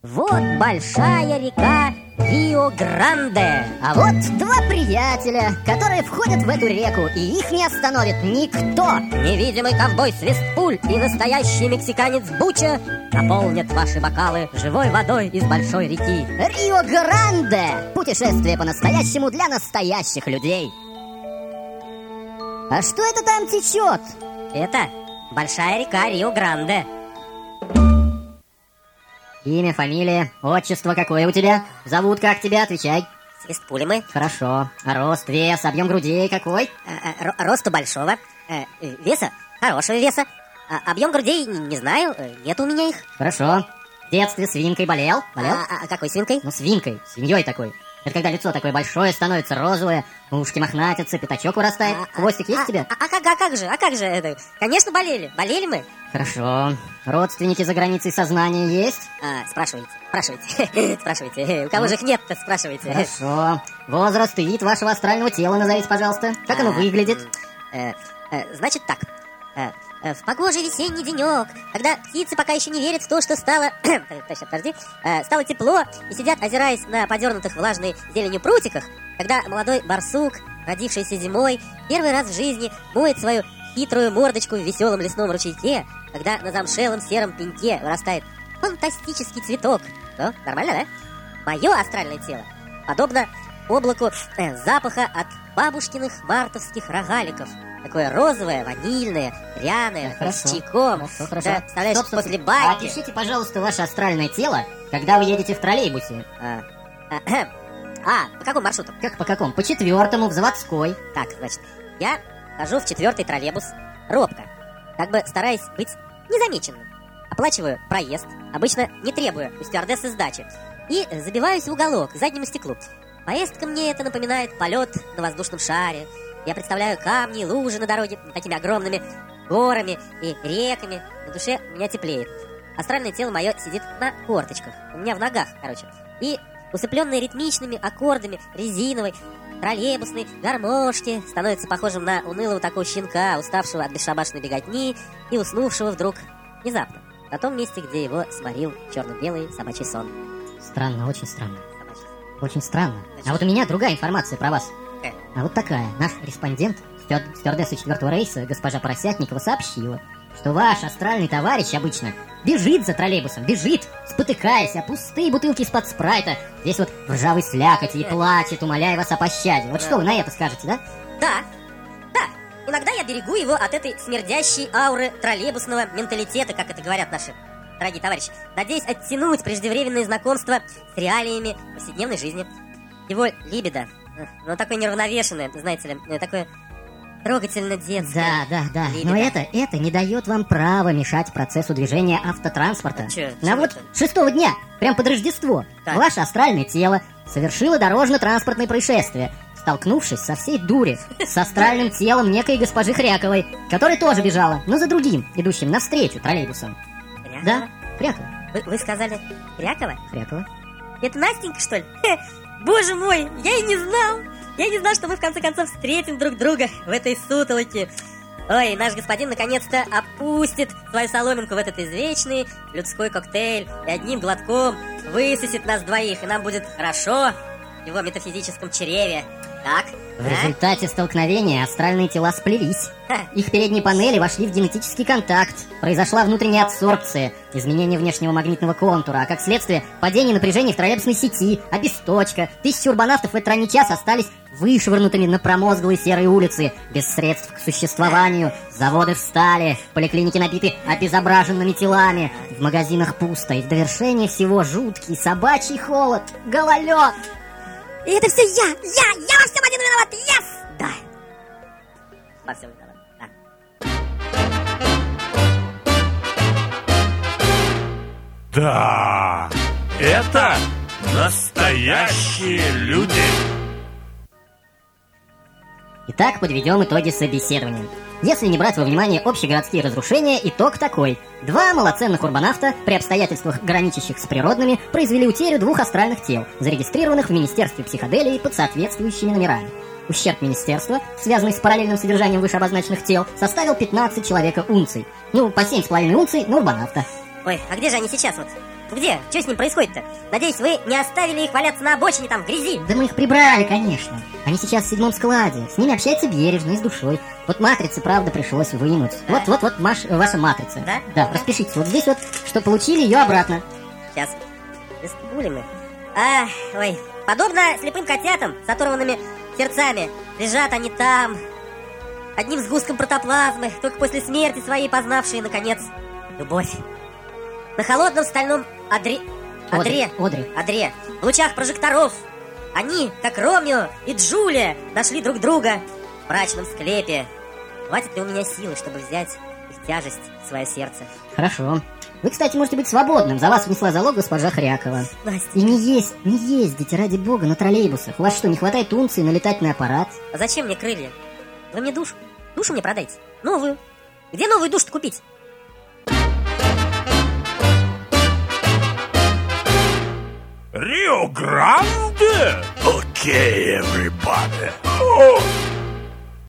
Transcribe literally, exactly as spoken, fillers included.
Вот большая река Рио-Гранде. А вот два приятеля, которые входят в эту реку, и их не остановит никто. Невидимый ковбой Свистпуль и настоящий мексиканец Буча наполнят ваши бокалы живой водой из большой реки. Рио-Гранде. Путешествие по-настоящему для настоящих людей. А что это там течет? Это большая река Рио-Гранде. Имя, фамилия, отчество какое у тебя? Зовут как тебя? Отвечай. Свистпули мы. Хорошо. А рост, вес, объем грудей какой? А, а, росту большого. А, веса хорошего веса. А, объем грудей не, не знаю. Нет у меня их. Хорошо. В детстве свинкой болел? Болел? А, а какой свинкой? Ну, свинкой. Свиньей такой. Это когда лицо такое большое становится, розовое, ушки мохнатятся, пятачок вырастает. А, Хвостик есть а, у тебя? А, а, как, а как же? А как же это? Конечно, болели. Болели мы. Хорошо. Родственники за границей сознания есть? А, спрашивайте, спрашивайте, спрашивайте. У кого же их нет-то, спрашивайте. Хорошо. Возраст и вид вашего астрального тела назовите, пожалуйста. Как оно выглядит? Э, э, значит так. Э, э, в погожий весенний денек, когда птицы пока еще не верят в то, что стало... Точно, подожди. Э, стало тепло и сидят, озираясь на подернутых влажной зеленью прутиках, когда молодой барсук, родившийся зимой, первый раз в жизни моет свою хитрую мордочку в веселом лесном ручейке, когда на замшелом сером пеньке вырастает фантастический цветок. Ну, нормально, да? Мое астральное тело подобно облаку э, запаха от бабушкиных мартовских рогаликов. Такое розовое, ванильное, пряное, хорошо, с чайком. Хорошо, хорошо. Да, представляешь, стоп, стоп, после стоп. байки. Опишите, пожалуйста, ваше астральное тело, когда вы едете в троллейбусе. А, а, а, по какому маршруту? Как по какому? По четвертому, в заводской. Так, значит, я хожу в четвертый троллейбус робко, как бы стараясь быть незамеченным. Оплачиваю проезд, обычно не требуя у стюардессы сдачи, и забиваюсь в уголок к заднему стеклу. Поездка мне это напоминает полет на воздушном шаре. Я представляю камни и лужи на дороге такими огромными горами и реками. На душе у меня теплеет. Астральное тело мое сидит на корточках, у меня в ногах, короче. И усыпленные ритмичными аккордами резиновой троллейбусной гармошки становится похожим на унылого такого щенка, уставшего от бесшабашной беготни и уснувшего вдруг внезапно на том месте, где его сморил черно-белый собачий сон. Странно, очень странно. Собачий. Очень странно. Значит, а вот у меня другая информация про вас. Э. А вот такая. Наш респондент, стюар- стюардесса четвертого рейса, госпожа Поросятникова, сообщила, что ваш астральный товарищ обычно бежит за троллейбусом, бежит, спотыкаясь о пустые бутылки из-под спрайта, здесь вот в ржавой слякоти и плачет, умоляя вас о пощаде. Вот Да. что вы на это скажете, да? Да, да. Иногда я берегу его от этой смердящей ауры троллейбусного менталитета, как это говорят наши дорогие товарищи, надеясь оттянуть преждевременное знакомство с реалиями повседневной жизни. Его либидо, ну, такое неравновешенное, знаете ли, такое трогательно детское. Да, да, да. либидо. Но это, это не дает вам права мешать процессу движения автотранспорта. А чё? На Чё вот это? шестого дня, прям под Рождество, Так. ваше астральное тело совершило дорожно-транспортное происшествие, столкнувшись со всей дури с астральным телом некой госпожи Хряковой, которая тоже бежала, но за другим, идущим навстречу троллейбусом. Крякова? Да, Хрякова. Вы, вы сказали Крякова? Хрякова. Это Настенька, что ли? Хе, боже мой, я и не знал. Я не знал, что мы в конце концов встретим друг друга в этой сутолоке. Ой, наш господин наконец-то опустит свою соломинку в этот извечный людской коктейль и одним глотком высосет нас двоих, и нам будет хорошо в его метафизическом чреве. Так? В а? результате столкновения астральные тела сплелись. Ха. Их передние панели вошли в генетический контакт. Произошла внутренняя адсорбция, изменение внешнего магнитного контура, а как следствие падение напряжения в троллейбусной сети, обесточка. Тысячи урбанавтов в этот ранний час остались вышвырнутыми на промозглые серые улицы, без средств к существованию. Заводы встали, поликлиники набиты обезображенными телами, в магазинах пусто, и в довершение всего жуткий собачий холод, гололед. И это все я! Я! Я во всем один виноват! Yes! Да. Во всем виноват. Да. Да, это настоящие люди. Итак, подведем итоги собеседования. Если не брать во внимание общегородские разрушения, итог такой. Два малоценных урбанавта при обстоятельствах, граничащих с природными, произвели утерю двух астральных тел, зарегистрированных в Министерстве психоделии под соответствующими номерами. Ущерб министерства, связанный с параллельным содержанием вышеобозначенных тел, составил пятнадцать человека унций. Ну, по семь с половиной унций на урбанавта. Ой, а где же они сейчас вот? где? Что с ним происходит-то? Надеюсь, вы не оставили их валяться на обочине там в грязи? Да мы их прибрали, конечно. Они сейчас в седьмом складе. С ними общается бережно и с душой. Вот матрицы, правда, пришлось вынуть. Да? Вот, вот, вот Маш, ваша матрица. Да? Да, распишитесь. Вот здесь вот, что получили ее обратно. Сейчас. Были мы. А, ой. Подобно слепым котятам с оторванными сердцами, лежат они там, одним сгустком протоплазмы, только после смерти своей познавшие, наконец, любовь. На холодном стальном одре... Одре... Одре. Одре. В лучах прожекторов. Они, как Ромео и Джулия, нашли друг друга в мрачном склепе. Хватит ли у меня силы, чтобы взять их тяжесть в свое сердце? Хорошо. Вы, кстати, можете быть свободным. За вас внесла залог госпожа Хрякова. Настя. И не есть, не ездите, ради бога, на троллейбусах. У вас что, не хватает унции на летательный аппарат? А зачем мне крылья? Вы мне душу. Душу мне продайте. Новую. Где новую душу-то купить? Rio Grande? Okay, everybody. Oh.